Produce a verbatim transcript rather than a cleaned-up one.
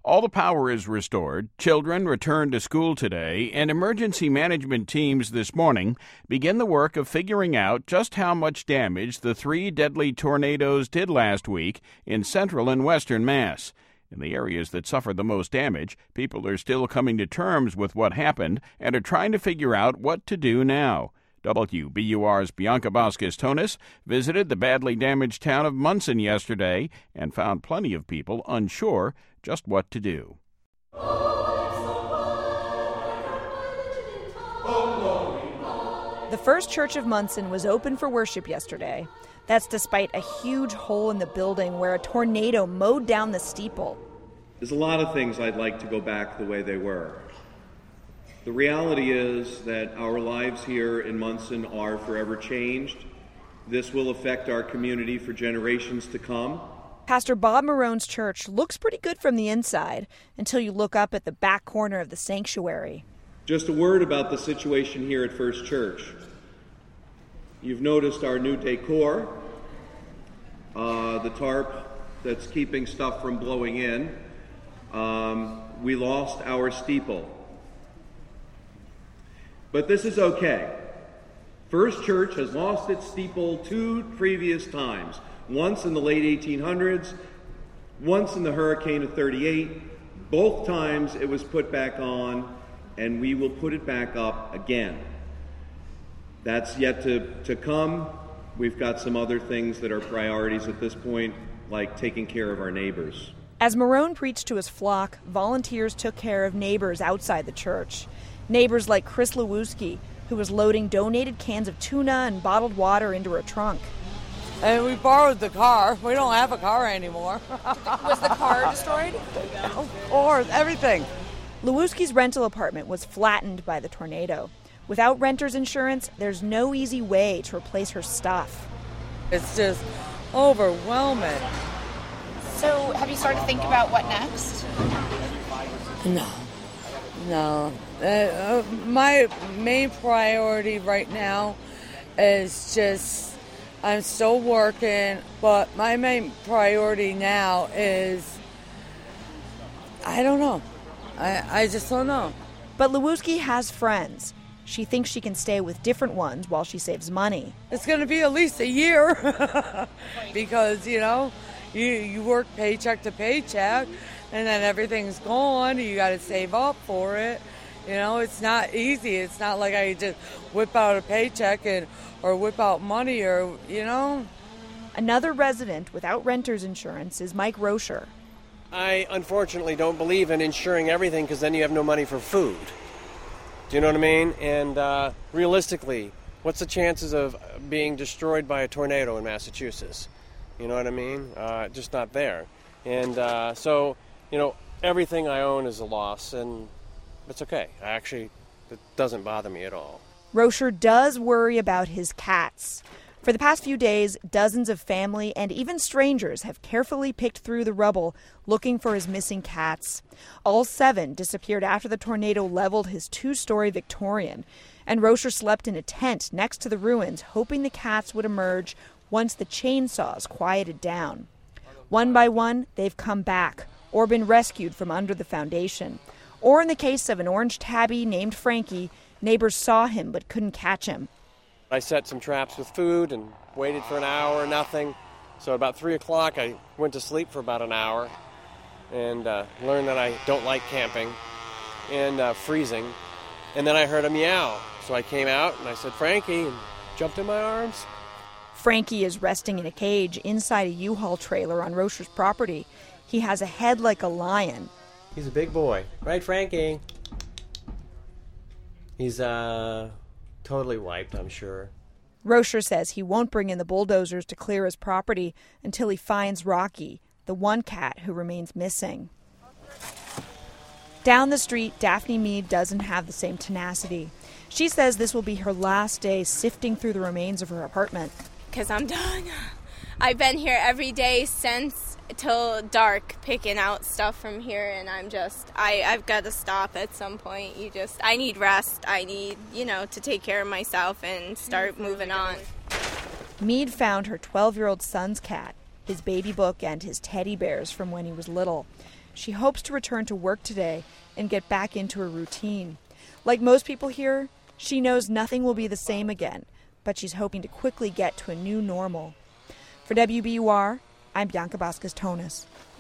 All the power is restored, children return to school today, and emergency management teams this morning begin the work of figuring out just how much damage the three deadly tornadoes did last week in central and western Mass. In the areas that suffered the most damage, people are still coming to terms with what happened and are trying to figure out what to do now. W B U R's Bianca Vasquez-Tonis visited the badly damaged town of Munson yesterday and found plenty of people unsure just what to do. The First Church of Munson was open for worship yesterday. That's despite a huge hole in the building where a tornado mowed down the steeple. There's a lot of things I'd like to go back the way they were. The reality is that our lives here in Munson are forever changed. This will affect our community for generations to come. Pastor Bob Marone's church looks pretty good from the inside until you look up at the back corner of the sanctuary. Just a word about the situation here at First Church. You've noticed our new decor, uh, the tarp that's keeping stuff from blowing in. Um, we lost our steeple. But this is okay. First Church has lost its steeple two previous times. Once in the late eighteen hundreds, once in the hurricane of thirty-eight. Both times it was put back on, and we will put it back up again. That's yet to, to come. We've got some other things that are priorities at this point, like taking care of our neighbors. As Marone preached to his flock, volunteers took care of neighbors outside the church. Neighbors like Chris Lewuski, who was loading donated cans of tuna and bottled water into her trunk. And we borrowed the car. We don't have a car anymore. Was the car destroyed? Of course, everything. Lewuski's rental apartment was flattened by the tornado. Without renter's insurance, there's no easy way to replace her stuff. It's just overwhelming. So have you started to think about what next? No. No. Uh, uh, my main priority right now is just, I'm still working, but my main priority now is, I don't know. I, I just don't know. But Lewuski has friends. She thinks she can stay with different ones while she saves money. It's going to be at least a year because, you know, you, you work paycheck to paycheck and then everything's gone. You got to save up for it. You know, it's not easy. It's not like I just whip out a paycheck and or whip out money or, you know. Another resident without renter's insurance is Mike Rocher. I unfortunately don't believe in insuring everything because then you have no money for food. Do you know what I mean? And uh, realistically, what's the chances of being destroyed by a tornado in Massachusetts? You know what I mean? Uh, just not there. And uh, so, you know, everything I own is a loss, and it's okay. I actually, it doesn't bother me at all. Rocher does worry about his cats. For the past few days, dozens of family and even strangers have carefully picked through the rubble looking for his missing cats. All seven disappeared after the tornado leveled his two-story Victorian, and Rocher slept in a tent next to the ruins, hoping the cats would emerge once the chainsaws quieted down. One by one, they've come back or been rescued from under the foundation. Or in the case of an orange tabby named Frankie, neighbors saw him but couldn't catch him. I set some traps with food and waited for an hour, nothing. So about three o'clock, I went to sleep for about an hour and uh, learned that I don't like camping and uh, freezing. And then I heard a meow. So I came out and I said, Frankie, and jumped in my arms. Frankie is resting in a cage inside a U-Haul trailer on Rocher's property. He has a head like a lion. He's a big boy. Right, Frankie? He's, uh... totally wiped, I'm sure. Rocher says he won't bring in the bulldozers to clear his property until he finds Rocky, the one cat who remains missing. Down the street, Daphne Mead doesn't have the same tenacity. She says this will be her last day sifting through the remains of her apartment. Because I'm done. I've been here every day since till dark picking out stuff from here, and I'm just, I, I've got to stop at some point. You just, I need rest. I need, you know, to take care of myself and start moving on. Mead found her twelve-year-old son's cat, his baby book, and his teddy bears from when he was little. She hopes to return to work today and get back into a routine. Like most people here, she knows nothing will be the same again, but she's hoping to quickly get to a new normal. For W B U R, I'm Bianca Vasquez-Tonis.